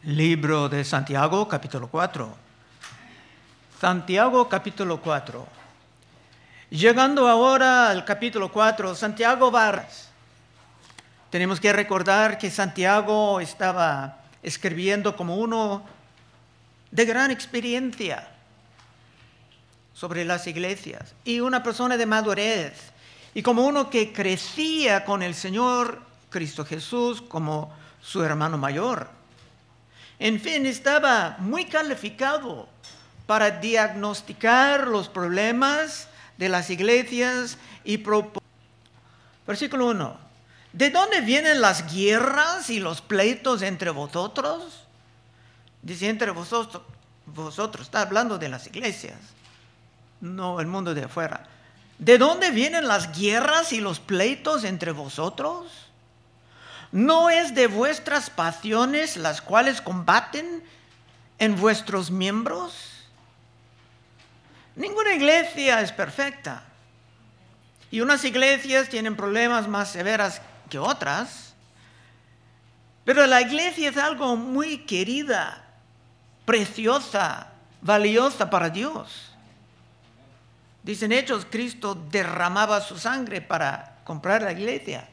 Libro de Santiago, capítulo 4. Santiago, capítulo 4. Llegando ahora al capítulo 4, Santiago va. Tenemos que recordar que Santiago estaba escribiendo como uno de gran experiencia sobre las iglesias y una persona de madurez y como uno que crecía con el Señor Cristo Jesús como su hermano mayor. En fin, estaba muy calificado para diagnosticar los problemas de las iglesias y Versículo 1. ¿De dónde vienen las guerras y los pleitos entre vosotros? Dice entre vosotros, está hablando de las iglesias, no el mundo de afuera. ¿De dónde vienen las guerras y los pleitos entre vosotros? ¿No es de vuestras pasiones las cuales combaten en vuestros miembros? Ninguna iglesia es perfecta. Y unas iglesias tienen problemas más severos que otras. Pero la iglesia es algo muy querida, preciosa, valiosa para Dios. Dicen Hechos, Cristo derramaba su sangre para comprar la iglesia.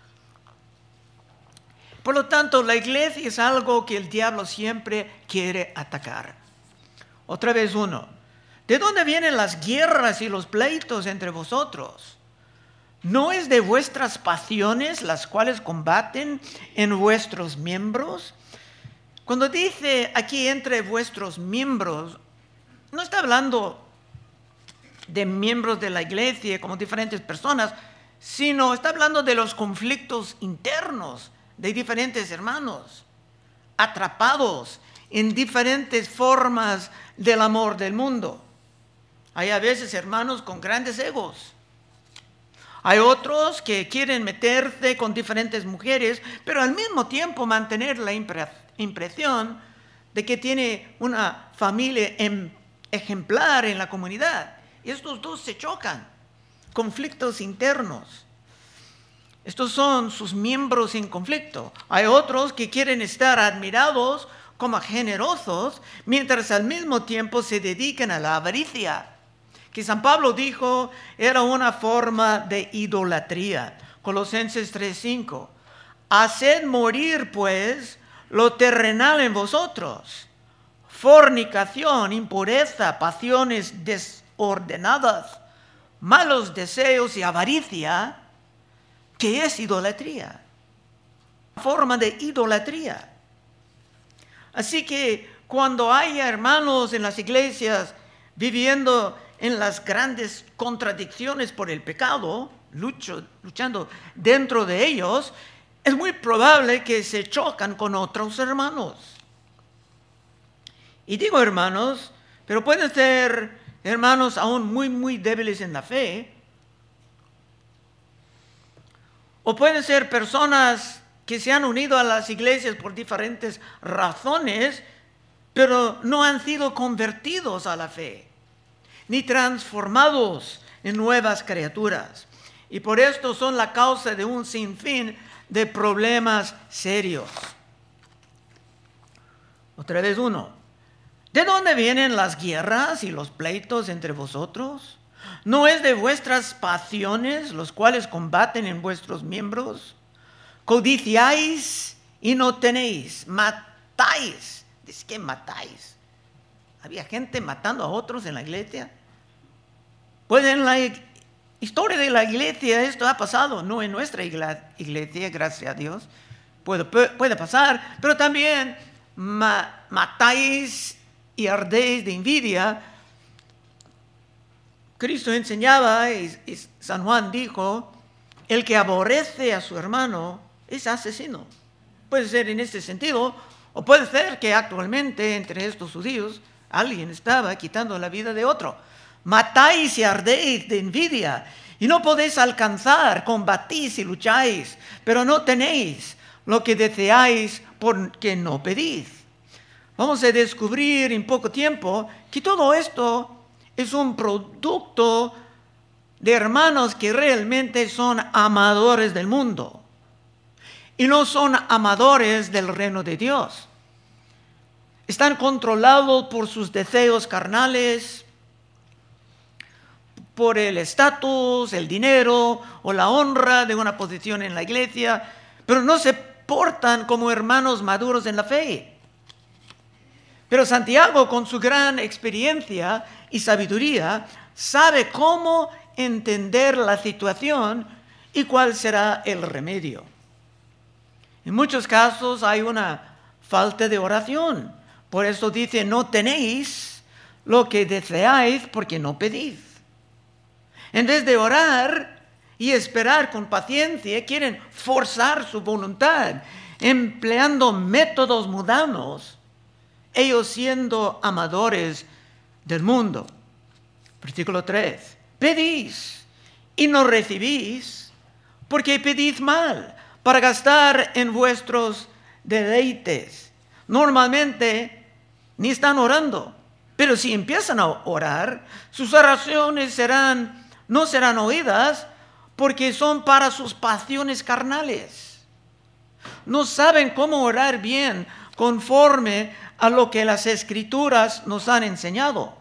Por lo tanto, la iglesia es algo que el diablo siempre quiere atacar. Otra vez uno. ¿De dónde vienen las guerras y los pleitos entre vosotros? ¿No es de vuestras pasiones las cuales combaten en vuestros miembros? Cuando dice aquí entre vuestros miembros, no está hablando de miembros de la iglesia como diferentes personas, sino está hablando de los conflictos internos de diferentes hermanos, atrapados en diferentes formas del amor del mundo. Hay a veces hermanos con grandes egos. Hay otros que quieren meterse con diferentes mujeres, pero al mismo tiempo mantener la impresión de que tiene una familia ejemplar en la comunidad. Y estos dos se chocan, conflictos internos. Estos son sus miembros en conflicto. Hay otros que quieren estar admirados como generosos, mientras al mismo tiempo se dedican a la avaricia, que San Pablo dijo era una forma de idolatría. Colosenses 3:5. Haced morir pues lo terrenal en vosotros: fornicación, impureza, pasiones desordenadas, malos deseos y avaricia, que es idolatría, forma de idolatría. Así que cuando haya hermanos en las iglesias viviendo en las grandes contradicciones por el pecado, luchando dentro de ellos, es muy probable que se chocan con otros hermanos. Y digo hermanos, pero pueden ser hermanos aún muy, muy débiles en la fe, o pueden ser personas que se han unido a las iglesias por diferentes razones, pero no han sido convertidos a la fe, ni transformados en nuevas criaturas. Y por esto son la causa de un sinfín de problemas serios. Otra vez uno. ¿De dónde vienen las guerras y los pleitos entre vosotros? ¿No es de vuestras pasiones los cuales combaten en vuestros miembros? Codiciáis y no tenéis, matáis. ¿Dice que matáis? ¿Había gente matando a otros en la iglesia? Pues en la historia de la iglesia esto ha pasado, no en nuestra iglesia, gracias a Dios. Puede pasar, pero también matáis y ardéis de envidia. Cristo enseñaba y San Juan dijo, el que aborrece a su hermano es asesino. Puede ser en este sentido, o puede ser que actualmente entre estos judíos alguien estaba quitando la vida de otro. Matáis y ardéis de envidia, y no podéis alcanzar, combatís y lucháis, pero no tenéis lo que deseáis porque no pedís. Vamos a descubrir en poco tiempo que todo esto es un producto de hermanos que realmente son amadores del mundo y no son amadores del reino de Dios. están controlados por sus deseos carnales, por el estatus, el dinero o la honra de una posición en la iglesia, pero no se portan como hermanos maduros en la fe. Pero Santiago, con su gran experiencia y sabiduría, sabe cómo entender la situación y cuál será el remedio. En muchos casos hay una falta de oración. Por eso dice, no tenéis lo que deseáis porque no pedís. En vez de orar y esperar con paciencia, quieren forzar su voluntad, empleando métodos mundanos, ellos siendo amadores del mundo. Versículo 3. Pedís y no recibís, porque pedís mal, para gastar en vuestros deleites. Normalmente ni están orando, pero si empiezan a orar, sus oraciones no serán oídas, porque son para sus pasiones carnales. No saben cómo orar bien conforme a lo que las Escrituras nos han enseñado.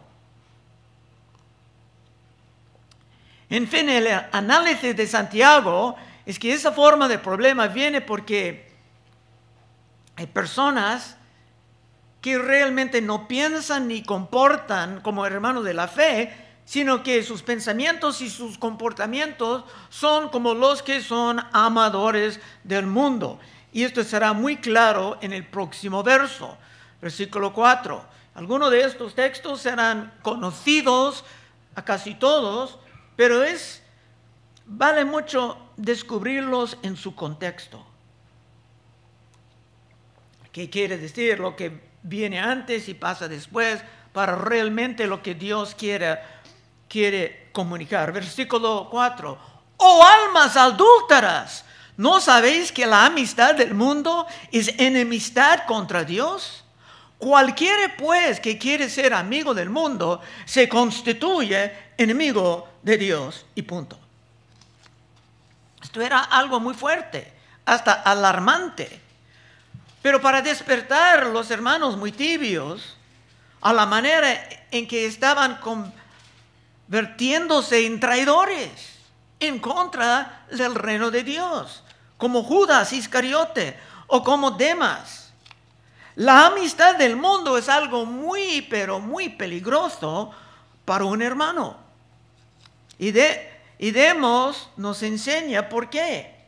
En fin, el análisis de Santiago es que esa forma de problema viene porque hay personas que realmente no piensan ni comportan como hermanos de la fe, sino que sus pensamientos y sus comportamientos son como los que son amadores del mundo. Y esto será muy claro en el próximo verso, versículo 4. Algunos de estos textos serán conocidos a casi todos, pero vale mucho descubrirlos en su contexto. ¿Qué quiere decir lo que viene antes y pasa después para realmente lo que Dios quiere comunicar? Versículo 4. ¡Oh almas adúlteras! ¿No sabéis que la amistad del mundo es enemistad contra Dios? Cualquiera pues que quiere ser amigo del mundo se constituye enemigo de Dios y punto. Esto era algo muy fuerte, hasta alarmante. Pero para despertar los hermanos muy tibios a la manera en que estaban convirtiéndose en traidores en contra del reino de Dios, como Judas Iscariote o como Demas. La amistad del mundo es algo muy, pero muy peligroso para un hermano. Y Demas nos enseña por qué.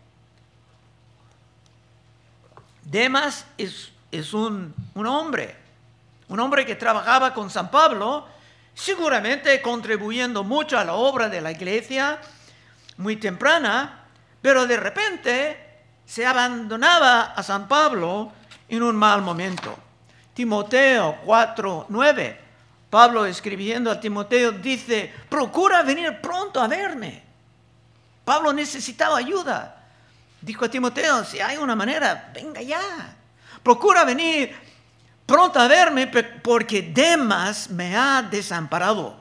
Demas es un hombre que trabajaba con San Pablo, seguramente contribuyendo mucho a la obra de la iglesia muy temprana, pero de repente se abandonaba a San Pablo en un mal momento. Timoteo 4:9, Pablo escribiendo a Timoteo dice, procura venir pronto a verme. Pablo necesitaba ayuda. Dijo a Timoteo, si hay una manera, venga ya. Procura venir pronto a verme porque Demas me ha desamparado.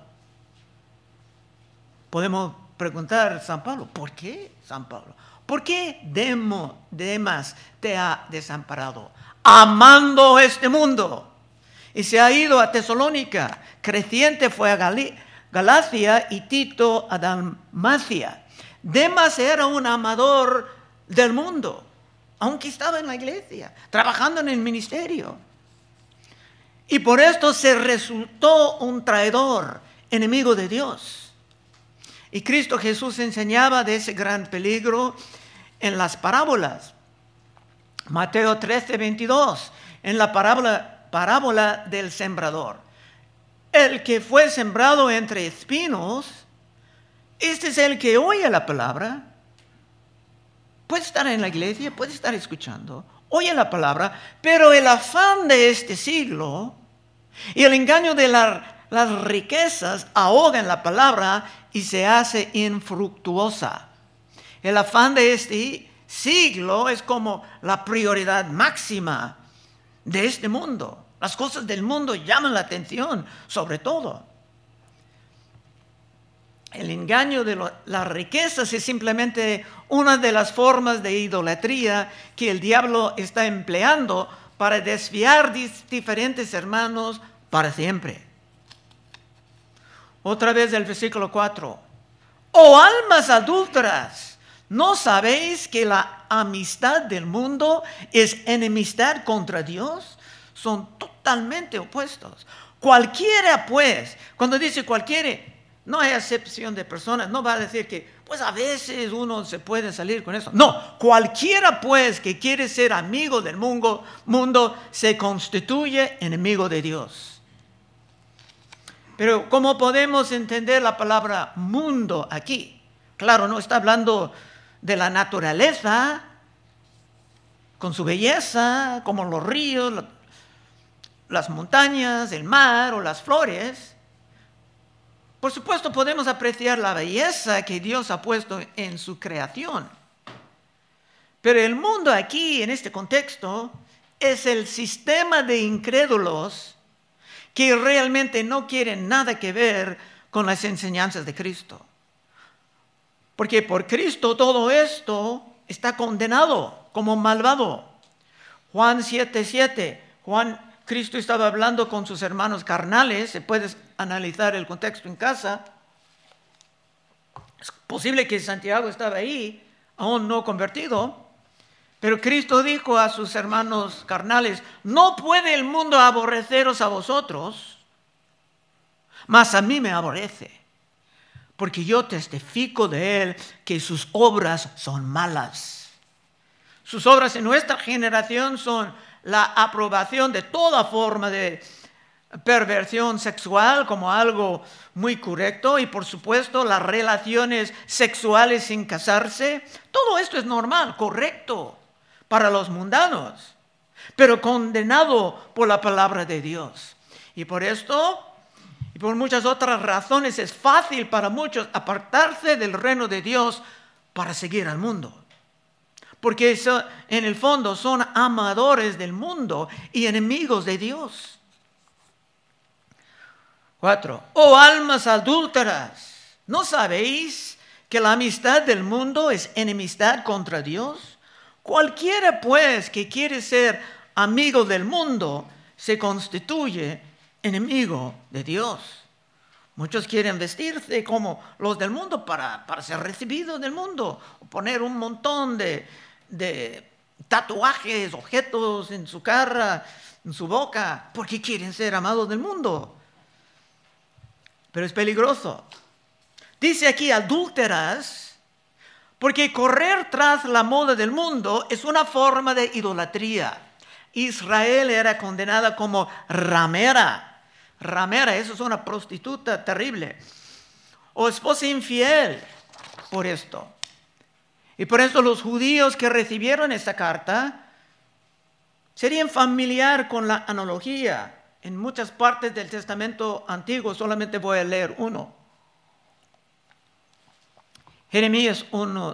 Podemos preguntar a San Pablo, ¿por qué, San Pablo? ¿Por qué Demas te ha desamparado? Amando este mundo. Y se ha ido a Tesalónica. Creciente fue a Galacia y Tito a Dalmacia. Demas era un amador del mundo, aunque estaba en la iglesia, trabajando en el ministerio. Y por esto se resultó un traidor, enemigo de Dios. Y Cristo Jesús enseñaba de ese gran peligro en las parábolas. Mateo 13:22, en la parábola del sembrador. El que fue sembrado entre espinos, este es el que oye la palabra. Puede estar en la iglesia, puede estar escuchando, oye la palabra, pero el afán de este siglo y el engaño de las riquezas ahogan la palabra y se hace infructuosa. El afán de este siglo es como la prioridad máxima de este mundo. Las cosas del mundo llaman la atención, sobre todo. El engaño de las riquezas es simplemente una de las formas de idolatría que el diablo está empleando para desviar diferentes hermanos para siempre. Otra vez el versículo 4. Oh almas adúlteras, ¿no sabéis que la amistad del mundo es enemistad contra Dios? Son totalmente opuestos. Cualquiera pues, cuando dice cualquiera, no hay acepción de personas, no va a decir que pues a veces uno se puede salir con eso. No, cualquiera pues que quiere ser amigo del mundo se constituye enemigo de Dios. Pero ¿cómo podemos entender la palabra mundo aquí? Claro, no está hablando de la naturaleza con su belleza, como los ríos, las montañas, el mar o las flores. Por supuesto, podemos apreciar la belleza que Dios ha puesto en su creación. Pero el mundo aquí, en este contexto, es el sistema de incrédulos que realmente no quieren nada que ver con las enseñanzas de Cristo. Porque por Cristo todo esto está condenado como malvado. Juan 7:7. Cristo estaba hablando con sus hermanos carnales. Se puede analizar el contexto en casa. Es posible que Santiago estaba ahí, aún no convertido. Pero Cristo dijo a sus hermanos carnales: no puede el mundo aborreceros a vosotros, mas a mí me aborrece, porque yo testifico de él que sus obras son malas. Sus obras en nuestra generación son la aprobación de toda forma de perversión sexual como algo muy correcto, y por supuesto las relaciones sexuales sin casarse. Todo esto es normal, correcto para los mundanos, pero condenado por la palabra de Dios. Y por esto y por muchas otras razones es fácil para muchos apartarse del reino de Dios para seguir al mundo. Porque en el fondo son amadores del mundo y enemigos de Dios. 4. Oh almas adúlteras, ¿no sabéis que la amistad del mundo es enemistad contra Dios? Cualquiera pues que quiere ser amigo del mundo se constituye enemigo de Dios. Muchos quieren vestirse como los del mundo para ser recibidos del mundo, o poner un montón de tatuajes, objetos en su cara, en su boca, porque quieren ser amados del mundo. Pero es peligroso. Dice aquí adúlteras, porque correr tras la moda del mundo es una forma de idolatría. Israel era condenada como ramera. Ramera, eso es una prostituta terrible. O esposa infiel por esto. Y por eso los judíos que recibieron esta carta serían familiar con la analogía. En muchas partes del Testamento Antiguo solamente voy a leer uno. Jeremías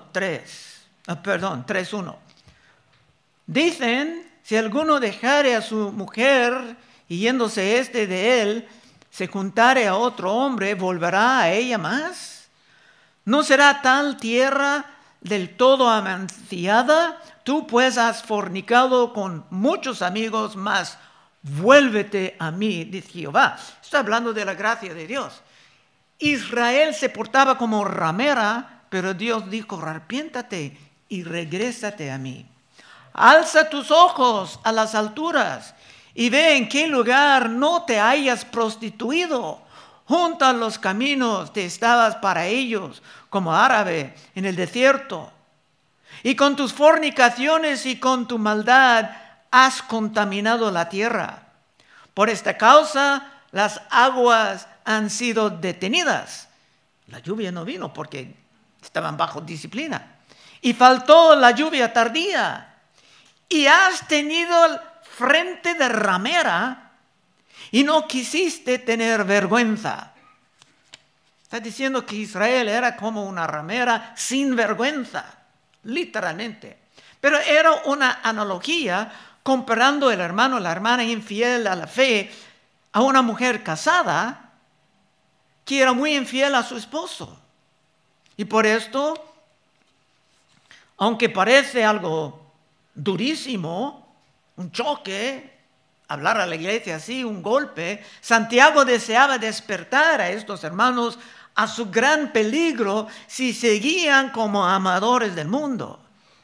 3:1. Dicen, si alguno dejare a su mujer y yéndose de él, se juntare a otro hombre, ¿volverá a ella más? ¿No será tal tierra del todo amancillada? Tú pues has fornicado con muchos amigos, mas vuélvete a mí, dice Jehová. Está hablando de la gracia de Dios. Israel se portaba como ramera, pero Dios dijo: arrepiéntate y regrésate a mí. Alza tus ojos a las alturas y ve en qué lugar no te hayas prostituido. Junto a los caminos te estabas para ellos, como árabe en el desierto. Y con tus fornicaciones y con tu maldad has contaminado la tierra. Por esta causa las aguas han sido detenidas. La lluvia no vino porque estaban bajo disciplina. Y faltó la lluvia tardía. Y has tenido frente de ramera y no quisiste tener vergüenza. Está diciendo que Israel era como una ramera sin vergüenza, literalmente. Pero era una analogía comparando el hermano, la hermana infiel a la fe, a una mujer casada que era muy infiel a su esposo. Y por esto, aunque parece algo durísimo, un choque, hablar a la iglesia así, un golpe. Santiago deseaba despertar a estos hermanos a su gran peligro si seguían como amadores del mundo.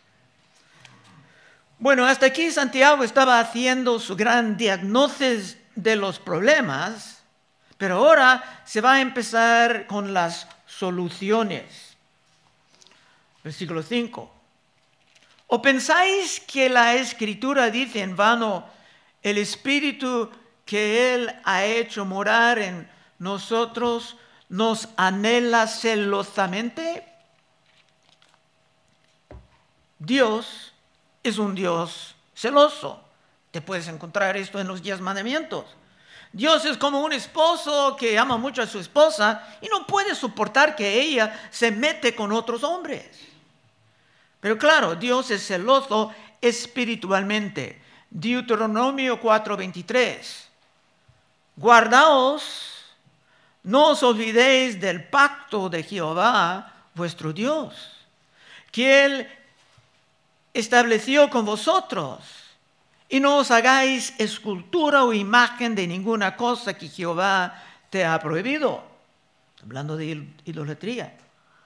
Bueno, hasta aquí Santiago estaba haciendo su gran diagnóstico de los problemas, pero ahora se va a empezar con las soluciones. Versículo 5. ¿O pensáis que la Escritura dice en vano, el Espíritu que Él ha hecho morar en nosotros nos anhela celosamente? Dios es un Dios celoso. Te puedes encontrar esto en los 10 mandamientos. Dios es como un esposo que ama mucho a su esposa y no puede soportar que ella se mete con otros hombres. Pero claro, Dios es celoso espiritualmente. Deuteronomio 4:23. Guardaos, no os olvidéis del pacto de Jehová, vuestro Dios, que Él estableció con vosotros, y no os hagáis escultura o imagen de ninguna cosa que Jehová te ha prohibido. Hablando de idolatría.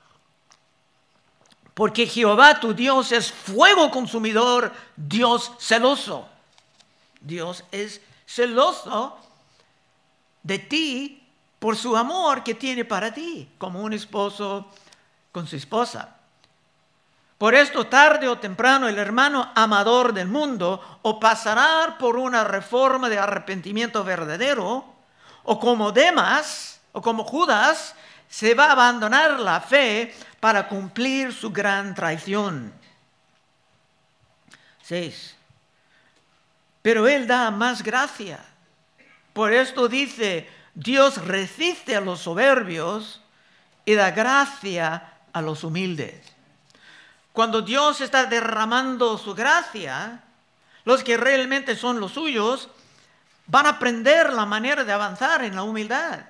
Porque Jehová tu Dios es fuego consumidor, Dios celoso. Dios es celoso de ti por su amor que tiene para ti, como un esposo con su esposa. Por esto, tarde o temprano, el hermano amador del mundo o pasará por una reforma de arrepentimiento verdadero, o como Demas, o como Judas, se va a abandonar la fe para cumplir su gran traición. 6. Pero Él da más gracia. Por esto dice, Dios resiste a los soberbios y da gracia a los humildes. Cuando Dios está derramando su gracia, los que realmente son los suyos van a aprender la manera de avanzar en la humildad.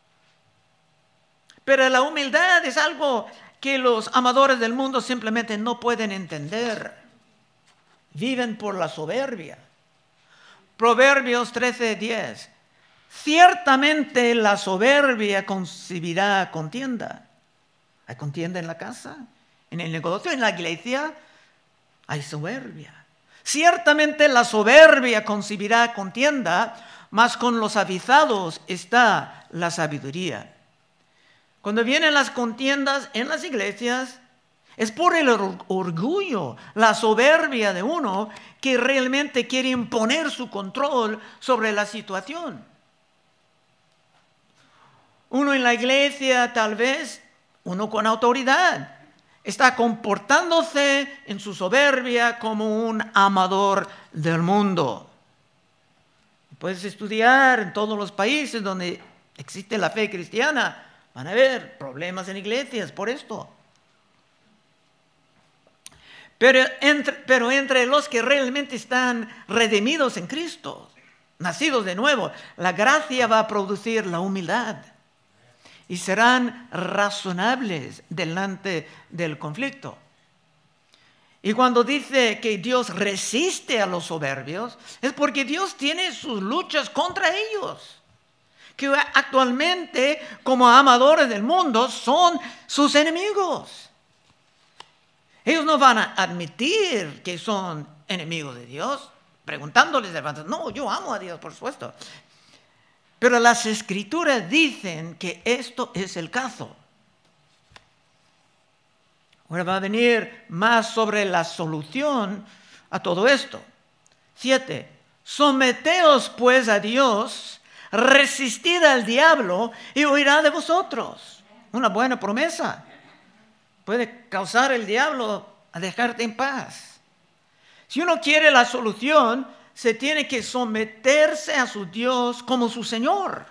Pero la humildad es algo que los amadores del mundo simplemente no pueden entender. Viven por la soberbia. Proverbios 13:10. Ciertamente la soberbia concebirá contienda. ¿Hay contienda en la casa? En el negocio, en la iglesia, hay soberbia. Ciertamente la soberbia concebirá contienda, mas con los avisados está la sabiduría. Cuando vienen las contiendas en las iglesias, es por el orgullo, la soberbia de uno que realmente quiere imponer su control sobre la situación. Uno en la iglesia, tal vez, uno con autoridad, está comportándose en su soberbia como un amador del mundo. Puedes estudiar en todos los países donde existe la fe cristiana. Van a haber problemas en iglesias por esto. Pero entre los que realmente están redimidos en Cristo, nacidos de nuevo, la gracia va a producir la humildad. Y serán razonables delante del conflicto. Y cuando dice que Dios resiste a los soberbios, es porque Dios tiene sus luchas contra ellos, que actualmente, como amadores del mundo, son sus enemigos. Ellos no van a admitir que son enemigos de Dios, preguntándoles, no, yo amo a Dios, por supuesto. Pero las Escrituras dicen que esto es el caso. Ahora va a venir más sobre la solución a todo esto. 7. Someteos pues a Dios, resistid al diablo y huirá de vosotros. Una buena promesa. Puede causar el diablo a dejarte en paz. Si uno quiere la solución, se tiene que someterse a su Dios como su Señor,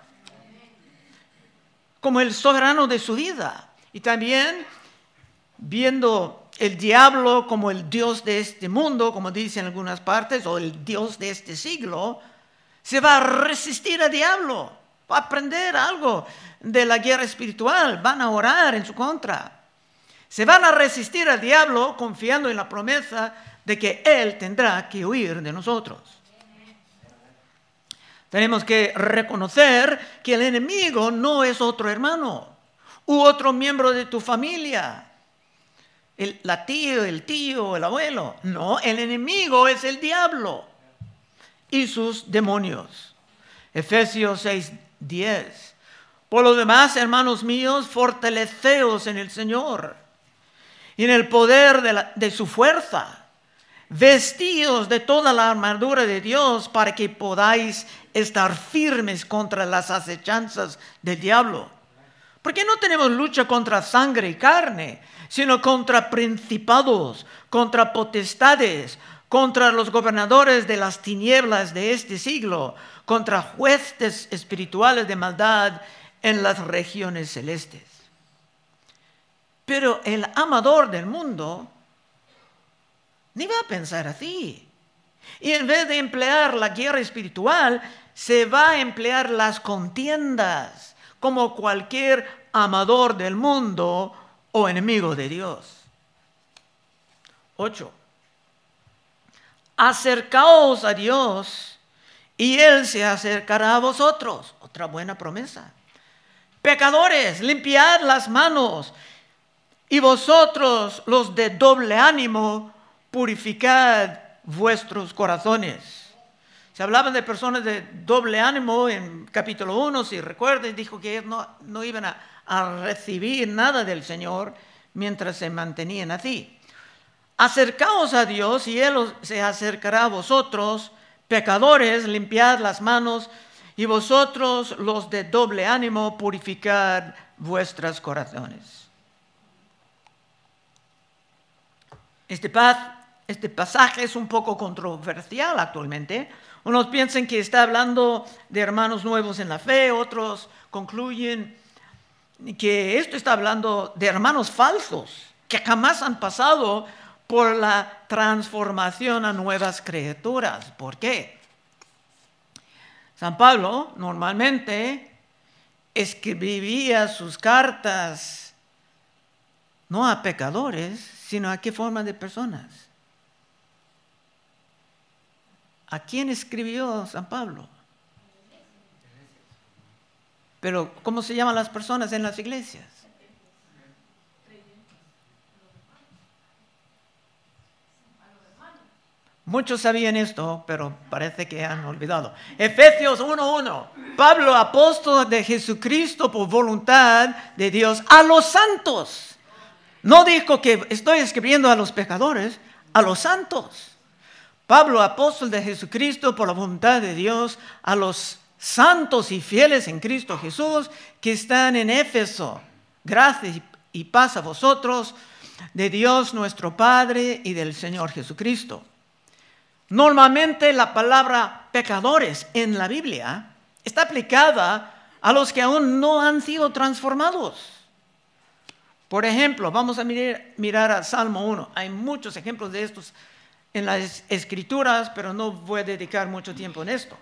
como el soberano de su vida. Y también viendo el diablo como el Dios de este mundo, como dicen en algunas partes, o el Dios de este siglo, se va a resistir al diablo, va a aprender algo de la guerra espiritual, van a orar en su contra. Se van a resistir al diablo confiando en la promesa de que Él tendrá que huir de nosotros. Tenemos que reconocer que el enemigo no es otro hermano u otro miembro de tu familia. El tío, el abuelo. No, el enemigo es el diablo y sus demonios. Efesios 6:10. Por lo demás, hermanos míos, fortaleceos en el Señor y en el poder de su fuerza. Vestíos de toda la armadura de Dios para que podáis estar firmes contra las acechanzas del diablo. Porque no tenemos lucha contra sangre y carne, sino contra principados, contra potestades, contra los gobernadores de las tinieblas de este siglo, contra huestes espirituales de maldad en las regiones celestes. Pero el amador del mundo ni va a pensar así. Y en vez de emplear la guerra espiritual, se va a emplear las contiendas, como cualquier amador del mundo o enemigo de Dios. 8. Acercaos a Dios y Él se acercará a vosotros. Otra buena promesa. Pecadores, limpiad las manos, y vosotros, los de doble ánimo, purificad vuestros corazones. Se hablaba de personas de doble ánimo en capítulo 1, si recuerden, dijo que ellos no iban a recibir nada del Señor mientras se mantenían así. Acercaos a Dios y Él se acercará a vosotros. Pecadores, limpiad las manos, y vosotros, los de doble ánimo, purificad vuestros corazones. Este pasaje es un poco controversial actualmente. Unos piensan que está hablando de hermanos nuevos en la fe, otros concluyen que esto está hablando de hermanos falsos que jamás han pasado por la transformación a nuevas criaturas. ¿Por qué? San Pablo normalmente escribía sus cartas no a pecadores, sino a qué forma de personas. ¿A quién escribió San Pablo? Pero ¿cómo se llaman las personas en las iglesias? Muchos sabían esto, pero parece que han olvidado. Efesios 1:1. Pablo, apóstol de Jesucristo por voluntad de Dios, a los santos. No dijo que estoy escribiendo a los pecadores, a los santos. Pablo, apóstol de Jesucristo por la voluntad de Dios, a los santos y fieles en Cristo Jesús que están en Éfeso. Gracias y paz a vosotros, de Dios nuestro Padre y del Señor Jesucristo. Normalmente la palabra pecadores en la Biblia está aplicada a los que aún no han sido transformados. Por ejemplo, vamos a mirar a Salmo 1. Hay muchos ejemplos de estos en las Escrituras, pero no voy a dedicar mucho tiempo en esto.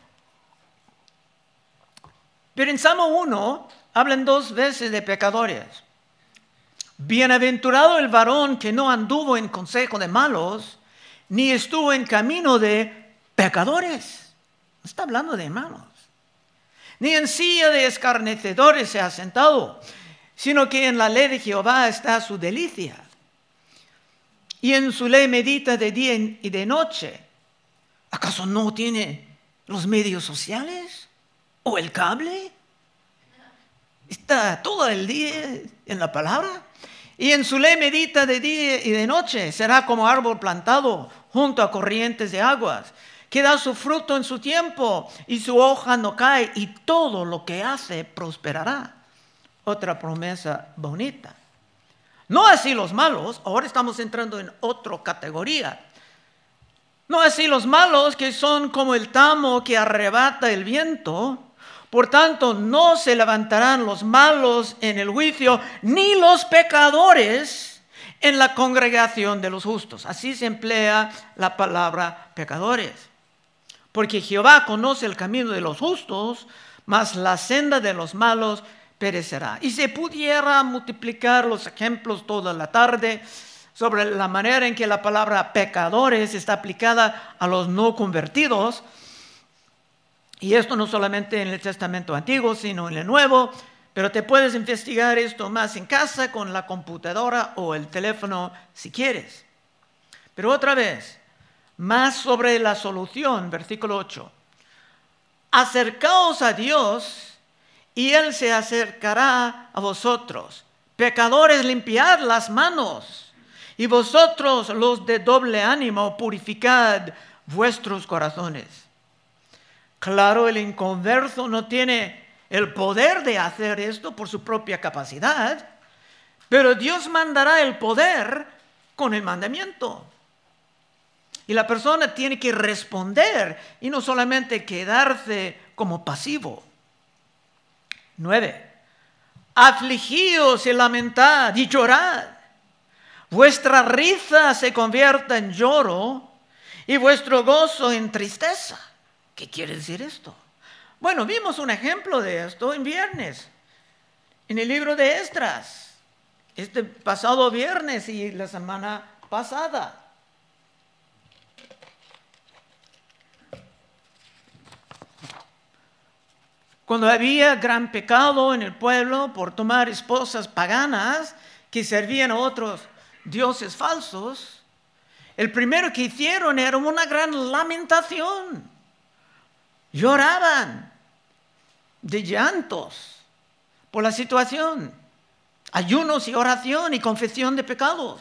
Pero en Salmo 1 hablan 2 veces de pecadores. Bienaventurado el varón que no anduvo en consejo de malos, ni estuvo en camino de pecadores. No está hablando de hermanos. Ni en silla de escarnecedores se ha sentado, sino que en la ley de Jehová está su delicia. Y en su ley medita de día y de noche. ¿Acaso no tiene los medios sociales? ¿O el cable? Está todo el día en la palabra. Y en su ley medita de día y de noche. Será como árbol plantado junto a corrientes de aguas, que da su fruto en su tiempo y su hoja no cae, y todo lo que hace prosperará. Otra promesa bonita. No así los malos. Ahora estamos entrando en otra categoría. No así los malos, que son como el tamo que arrebata el viento. Por tanto, no se levantarán los malos en el juicio, ni los pecadores en la congregación de los justos. Así se emplea la palabra pecadores. Porque Jehová conoce el camino de los justos, mas la senda de los malos perecerá. Y se pudiera multiplicar los ejemplos toda la tarde sobre la manera en que la palabra pecadores está aplicada a los no convertidos. Y esto no solamente en el Testamento Antiguo, sino en el Nuevo, pero te puedes investigar esto más en casa con la computadora o el teléfono si quieres. Pero otra vez, más sobre la solución, versículo 8. Acercaos a Dios y Él se acercará a vosotros. Pecadores, limpiad las manos. Y vosotros, los de doble ánimo, purificad vuestros corazones. Claro, el inconverso no tiene el poder de hacer esto por su propia capacidad, pero Dios mandará el poder con el mandamiento. Y la persona tiene que responder y no solamente quedarse como pasivo. 9. Afligíos y lamentad y llorad. Vuestra risa se convierta en lloro y vuestro gozo en tristeza. ¿Qué quiere decir esto? Bueno, vimos un ejemplo de esto en viernes, en el libro de Esdras, este pasado viernes y la semana pasada. Cuando había gran pecado en el pueblo por tomar esposas paganas que servían a otros dioses falsos, el primero que hicieron era una gran lamentación. Lloraban de llantos por la situación, ayunos y oración y confesión de pecados.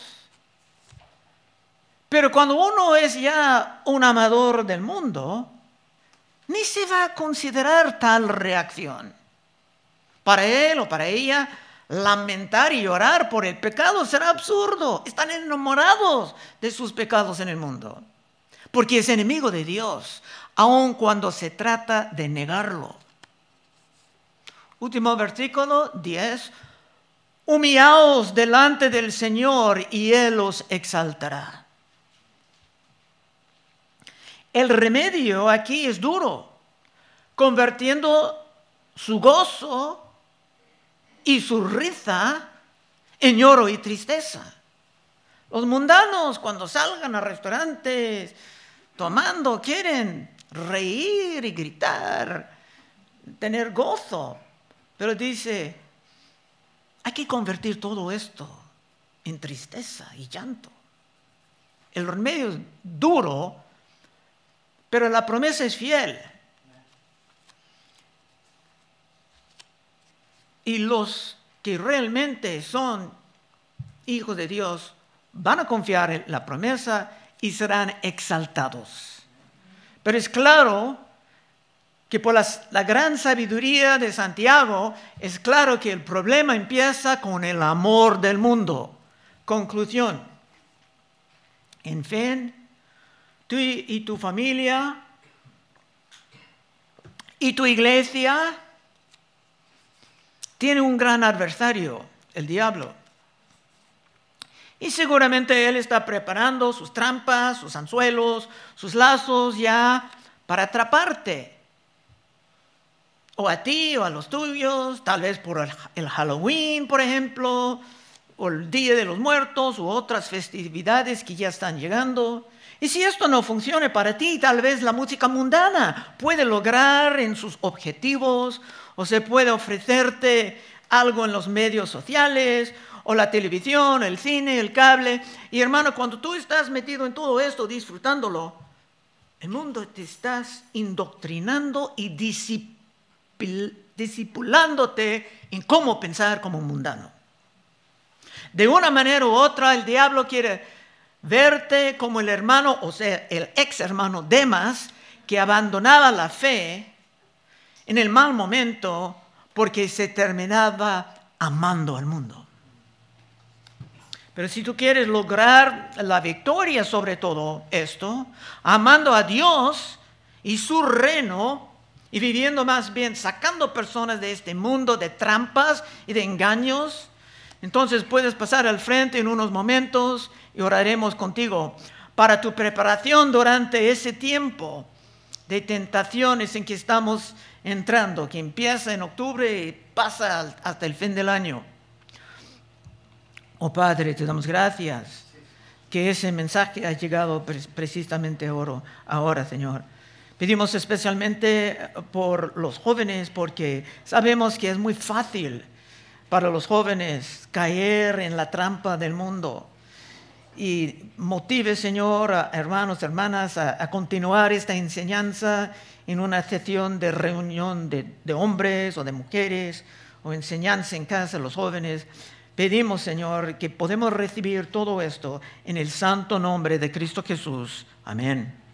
Pero cuando uno es ya un amador del mundo, ni se va a considerar tal reacción. Para él o para ella, lamentar y llorar por el pecado será absurdo. Están enamorados de sus pecados en el mundo, porque es enemigo de Dios, aun cuando se trata de negarlo. Último versículo 10. Humillaos delante del Señor y Él os exaltará. El remedio aquí es duro, convirtiendo su gozo y su risa en lloro y tristeza. Los mundanos, cuando salgan a restaurantes tomando, quieren reír y gritar, tener gozo. Pero dice, hay que convertir todo esto en tristeza y llanto. El remedio es duro, pero la promesa es fiel. Y los que realmente son hijos de Dios van a confiar en la promesa y serán exaltados. Pero es claro que por la gran sabiduría de Santiago, es claro que el problema empieza con el amor del mundo. Conclusión. En fin, tú y tu familia y tu iglesia tienen un gran adversario, el diablo. Y seguramente él está preparando sus trampas, sus anzuelos, sus lazos ya para atraparte. O a ti o a los tuyos, tal vez por el Halloween, por ejemplo, o el Día de los Muertos, u otras festividades que ya están llegando. Y si esto no funciona para ti, tal vez la música mundana puede lograr en sus objetivos, o se puede ofrecerte algo en los medios sociales, o la televisión, el cine, el cable. Y hermano, cuando tú estás metido en todo esto, disfrutándolo, el mundo te estás indoctrinando y discipulándote en cómo pensar como mundano. De una manera u otra, el diablo quiere verte como el hermano, o sea, el ex hermano Demas, que abandonaba la fe en el mal momento porque se terminaba amando al mundo. Pero si tú quieres lograr la victoria sobre todo esto, amando a Dios y su reino, y viviendo más bien, sacando personas de este mundo de trampas y de engaños, entonces puedes pasar al frente en unos momentos y oraremos contigo para tu preparación durante ese tiempo de tentaciones en que estamos entrando, que empieza en octubre y pasa hasta el fin del año. Oh Padre, te damos gracias que ese mensaje ha llegado precisamente ahora, Señor. Pedimos especialmente por los jóvenes, porque sabemos que es muy fácil para los jóvenes caer en la trampa del mundo. Y motive, Señor, a hermanos, hermanas, a continuar esta enseñanza en una sesión de reunión de hombres o de mujeres, o enseñanza en casa de los jóvenes. Pedimos, Señor, que podemos recibir todo esto en el santo nombre de Cristo Jesús. Amén.